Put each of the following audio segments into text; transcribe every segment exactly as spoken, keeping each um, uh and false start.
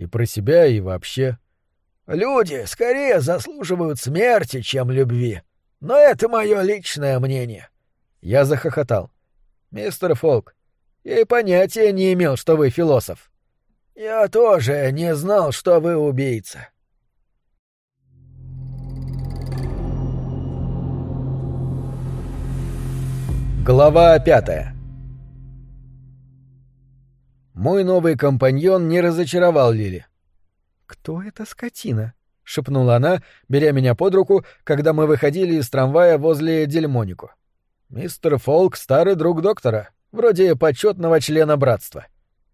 И про себя, и вообще. Люди скорее заслуживают смерти, чем любви. Но это мое личное мнение. Я захохотал. Мистер Фолк, я и понятия не имел, что вы философ. Я тоже не знал, что вы убийца. Глава пятая. Мой новый компаньон не разочаровал Лили. «Кто эта скотина?» — шепнула она, беря меня под руку, когда мы выходили из трамвая возле Дельмонико. «Мистер Фолк — старый друг доктора, вроде почетного члена братства».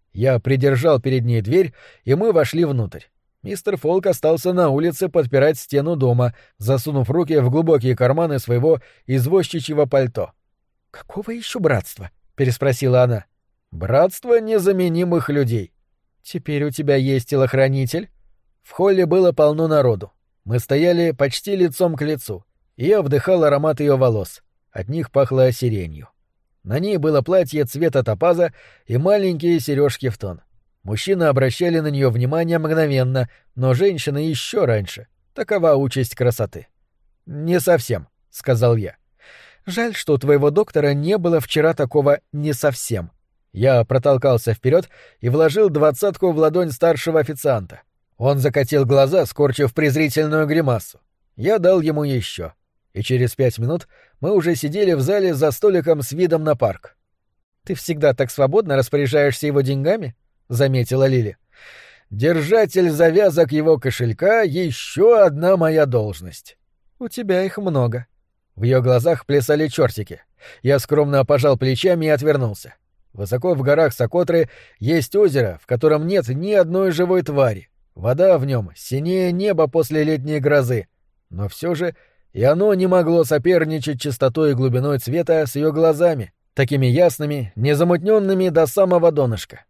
Я придержал перед ней дверь, и мы вошли внутрь. Мистер Фолк остался на улице подпирать стену дома, засунув руки в глубокие карманы своего извозчичьего пальто. «Какого еще братства?» — переспросила она. «Братство незаменимых людей. Теперь у тебя есть телохранитель?» В холле было полно народу. Мы стояли почти лицом к лицу, и я вдыхал аромат ее волос. От них пахло сиренью. На ней было платье цвета топаза и маленькие сережки в тон. Мужчины обращали на нее внимание мгновенно, но женщины еще раньше. Такова участь красоты. «Не совсем», — сказал я. «Жаль, что у твоего доктора не было вчера такого «не совсем». Я протолкался вперед и вложил двадцатку в ладонь старшего официанта. Он закатил глаза, скорчив презрительную гримасу. Я дал ему еще. И через пять минут мы уже сидели в зале за столиком с видом на парк. «Ты всегда так свободно распоряжаешься его деньгами?» — заметила Лили. «Держатель завязок его кошелька — еще одна моя должность». «У тебя их много». В ее глазах плясали чертики. Я скромно пожал плечами и отвернулся. Высоко в горах Сокотры есть озеро, в котором нет ни одной живой твари. Вода в нем синее небо после летней грозы. Но все же и оно не могло соперничать чистотой и глубиной цвета с ее глазами, такими ясными, незамутненными до самого донышка.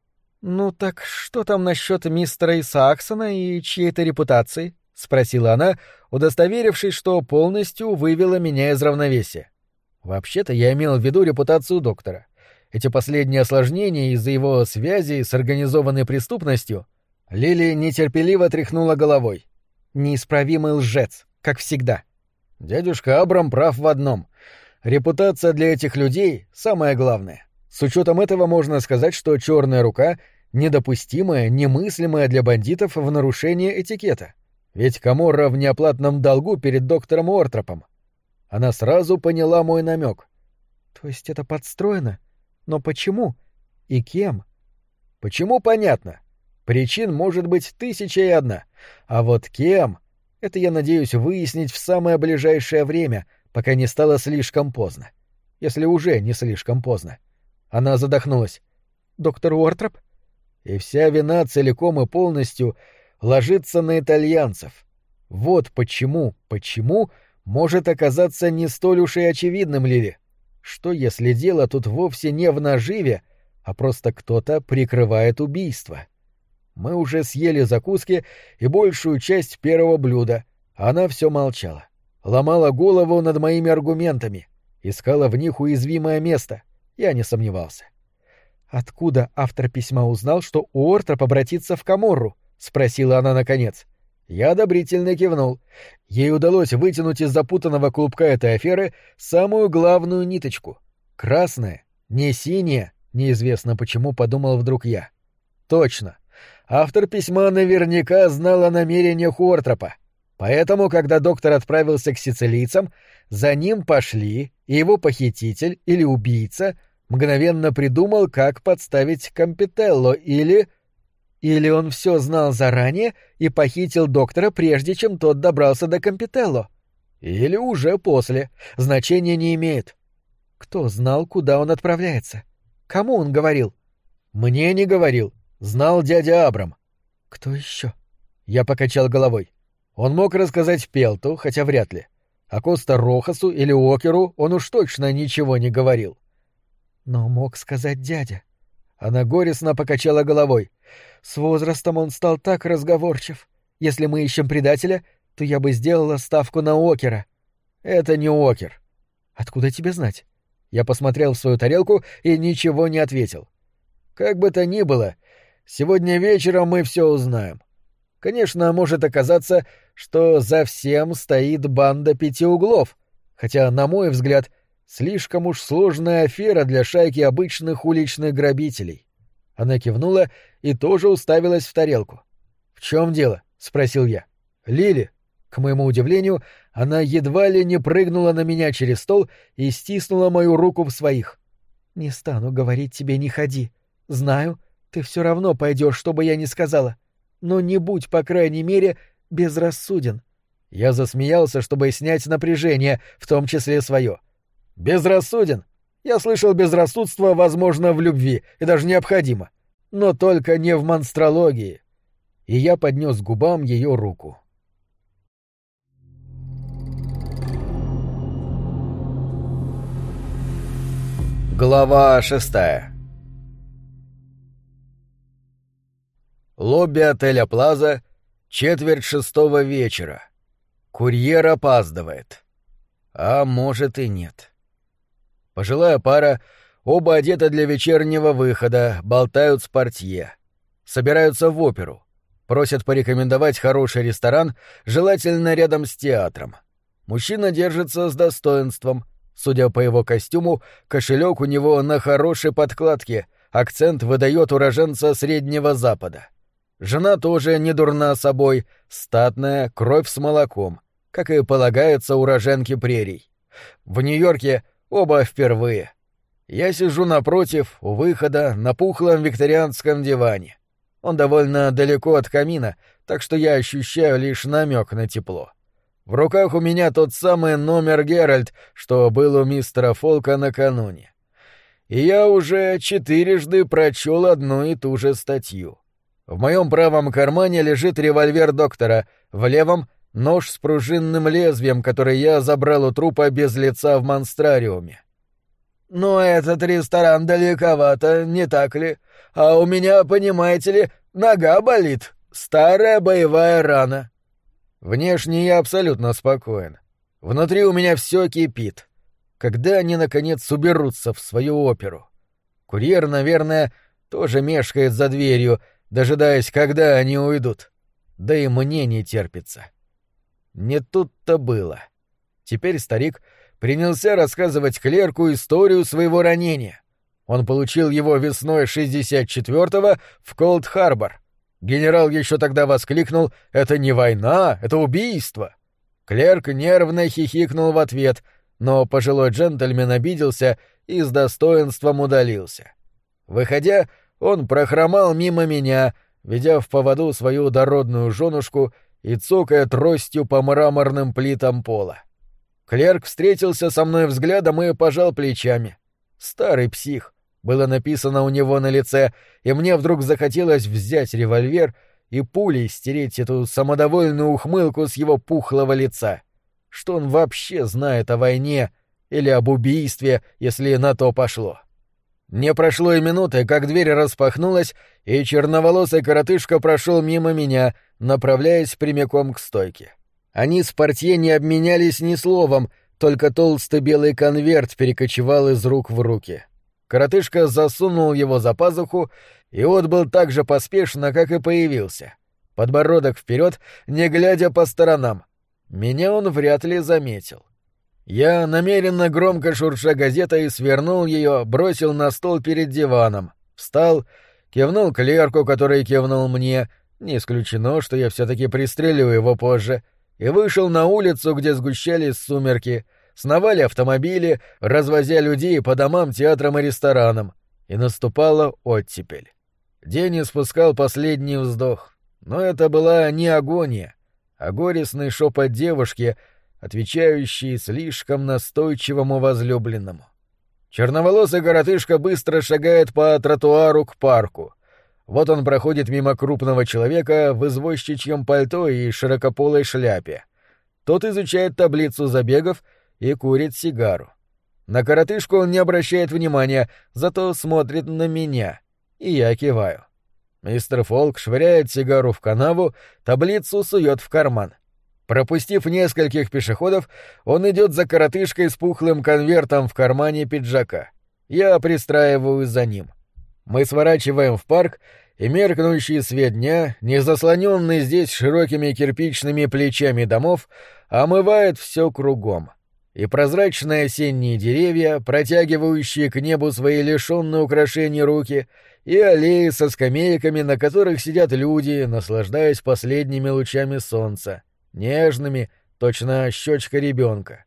«Ну так что там насчет мистера Исааксона и чьей-то репутации?» — спросила она, удостоверившись, что полностью вывела меня из равновесия. Вообще-то я имел в виду репутацию доктора. Эти последние осложнения из-за его связи с организованной преступностью. Лили нетерпеливо тряхнула головой. «Неисправимый лжец, как всегда». Дядюшка Абрам прав в одном. Репутация для этих людей — самое главное. С учетом этого можно сказать, что черная рука — недопустимая, немыслимая для бандитов в нарушение этикета. Ведь Каморра в неоплатном долгу перед доктором Уортропом. Она сразу поняла мой намек. То есть это подстроено? Но почему? И кем? Почему, понятно. Причин может быть тысяча и одна. А вот кем? Это я надеюсь выяснить в самое ближайшее время, пока не стало слишком поздно. Если уже не слишком поздно. Она задохнулась. Доктор Уортроп? И вся вина целиком и полностью ложится на итальянцев. Вот почему, почему может оказаться не столь уж и очевидным, Лили. Что если дело тут вовсе не в наживе, а просто кто-то прикрывает убийство? Мы уже съели закуски и большую часть первого блюда, а она все молчала. Ломала голову над моими аргументами, искала в них уязвимое место. Я не сомневался. «Откуда автор письма узнал, что Уортроп обратится в Каморру?» — спросила она наконец. Я одобрительно кивнул. Ей удалось вытянуть из запутанного клубка этой аферы самую главную ниточку. Красная, не синяя, неизвестно почему, подумал вдруг я. Точно. Автор письма наверняка знал о намерениях Уортропа. Поэтому, когда доктор отправился к сицилийцам, за ним пошли, и его похититель или убийца мгновенно придумал, как подставить Кампителло, или... Или он все знал заранее и похитил доктора, прежде чем тот добрался до Кампителло. Или уже после. Значения не имеет. Кто знал, куда он отправляется? Кому он говорил? Мне не говорил. Знал дядя Абрам. Кто еще? Я покачал головой. Он мог рассказать Пелту, хотя вряд ли. А Коста Рохасу или Океру он уж точно ничего не говорил. Но мог сказать дядя. Она горестно покачала головой. С возрастом он стал так разговорчив. Если мы ищем предателя, то я бы сделала ставку на Окера. Это не Окер. Откуда тебе знать? Я посмотрел в свою тарелку и ничего не ответил. Как бы то ни было, Сегодня вечером мы все узнаем. Конечно, может оказаться, что за всем стоит банда пяти углов, хотя, на мой взгляд, слишком уж сложная афера для шайки обычных уличных грабителей. Она кивнула и тоже уставилась в тарелку. «В чем дело?» — спросил я. «Лили». К моему удивлению, она едва ли не прыгнула на меня через стол и стиснула мою руку в своих. «Не стану говорить тебе «не ходи». Знаю, ты все равно пойдешь, что бы я ни сказала. Но не будь, по крайней мере, безрассуден». Я засмеялся, чтобы снять напряжение, в том числе свое. «Безрассуден? Я слышал, безрассудство возможно в любви и даже необходимо. Но только не в монстрологии». И я поднес к губам ее руку. Глава шестая. Лобби отеля «Плаза», четверть шестого вечера. Курьер опаздывает. А может и нет. Пожилая пара, оба одеты для вечернего выхода, болтают с портье. Собираются в оперу. Просят порекомендовать хороший ресторан, желательно рядом с театром. Мужчина держится с достоинством. Судя по его костюму, кошелек у него на хорошей подкладке, акцент выдает уроженца Среднего Запада. Жена тоже не дурна собой, статная, кровь с молоком, как и полагается уроженке прерий. В Нью-Йорке оба впервые. Я сижу напротив, у выхода, на пухлом викторианском диване. Он довольно далеко от камина, так что я ощущаю лишь намек на тепло. В руках у меня тот самый номер «Геральт», что был у мистера Фолка накануне. И я уже четырежды прочел одну и ту же статью. В моем правом кармане лежит револьвер доктора, в левом — нож с пружинным лезвием, который я забрал у трупа без лица в монстрариуме. «Но этот ресторан далековато, не так ли? А у меня, понимаете ли, нога болит. Старая боевая рана». Внешне я абсолютно спокоен. Внутри у меня все кипит. Когда они, наконец, уберутся в свою оперу? Курьер, наверное, тоже мешкает за дверью, дожидаясь, когда они уйдут. Да и мне не терпится. Не тут-то было. Теперь старик принялся рассказывать клерку историю своего ранения. Он получил его весной шестьдесят четвёртого в Колд-Харбор. Генерал еще тогда воскликнул: «Это не война, это убийство!» Клерк нервно хихикнул в ответ, но пожилой джентльмен обиделся и с достоинством удалился. Выходя, он прохромал мимо меня, ведя в поводу свою дородную женушку и цокая тростью по мраморным плитам пола. Клерк встретился со мной взглядом и пожал плечами. «Старый псих», — было написано у него на лице, и мне вдруг захотелось взять револьвер и пулей стереть эту самодовольную ухмылку с его пухлого лица. Что он вообще знает о войне или об убийстве, если на то пошло? Не прошло и минуты, как дверь распахнулась, и черноволосый коротышка прошел мимо меня, направляясь прямиком к стойке. Они с портье не обменялись ни словом, только толстый белый конверт перекочевал из рук в руки. Коротышка засунул его за пазуху и отбыл так же поспешно, как и появился. Подбородок вперед, не глядя по сторонам. Меня он вряд ли заметил. Я намеренно громко шурша газетой свернул ее, бросил на стол перед диваном, встал, кивнул клерку, который кивнул мне, не исключено, что я все-таки пристрелю его позже, и вышел на улицу, где сгущались сумерки, сновали автомобили, развозя людей по домам, театрам и ресторанам, и наступала оттепель. День испускал последний вздох, но это была не агония, а горестный шепот девушки, отвечающий слишком настойчивому возлюбленному. Черноволосый коротышка быстро шагает по тротуару к парку. Вот он проходит мимо крупного человека в извозчичьем пальто и широкополой шляпе. Тот изучает таблицу забегов и курит сигару. На коротышку он не обращает внимания, зато смотрит на меня, и я киваю. Мистер Фолк швыряет сигару в канаву, таблицу сует в карман. Пропустив нескольких пешеходов, он идет за коротышкой с пухлым конвертом в кармане пиджака. Я пристраиваюсь за ним. Мы сворачиваем в парк и меркнущий свет дня, не заслоненный здесь широкими кирпичными плечами домов, омывает все кругом. И прозрачные осенние деревья, протягивающие к небу свои лишенные украшений руки, и аллеи со скамейками, на которых сидят люди, наслаждаясь последними лучами солнца, нежными, точно щечка ребенка.